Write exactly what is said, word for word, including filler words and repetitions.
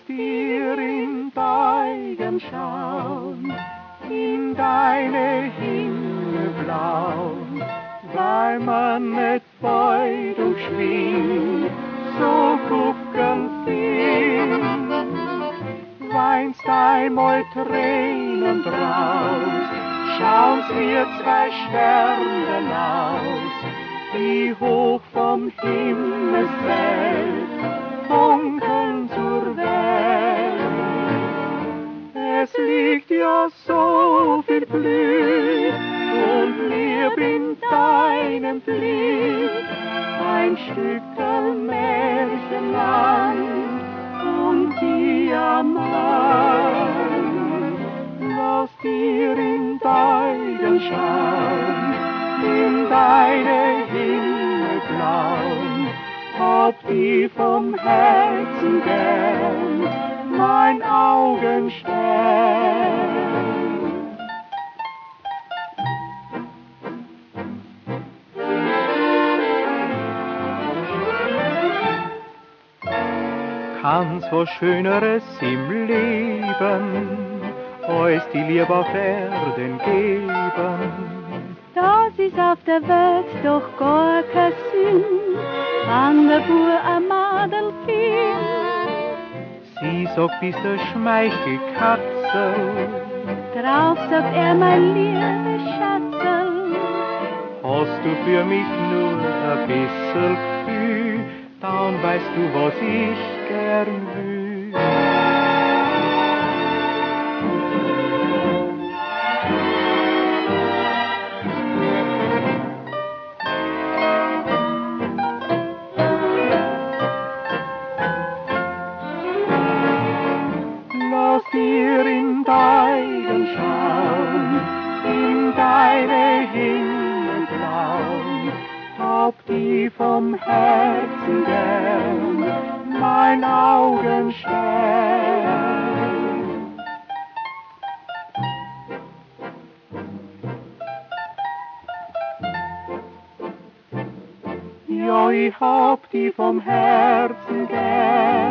dir in Augen schauen, in deine Himmelblau, weil man nicht Beidung schwingt, so gucken sie. Weinst einmal Tränen draus, schauen's wir zwei Sterne aus, die hoch vom Himmelsfeld funkeln zur Welt. Es liegt ja so viel Glück und lieb in deinem Blick, ein Stückerl Märchenland und Diamant. Lass dir in Augen schauen, in deine Himmelblau, hab die vom Herzen gern, mein Augenstern. Kann's was Schöneres im Leben als die Liebe auf Erden geben? Das ist auf der Welt doch gar kein Sinn, wann der Bub ein Madel findet. Sie sagt, bist du Schmeichelkatzel, Drauf sagt er, mein lieber Schatzel, hast du für mich nur ein bisschen Gefühl, dann weißt du, was ich gern will. Lass dir in Augen schauen, in deine Himmelblau, hab die vom Herzen gern, mein Augenstern. Ja, ich hab die vom Herzen gern.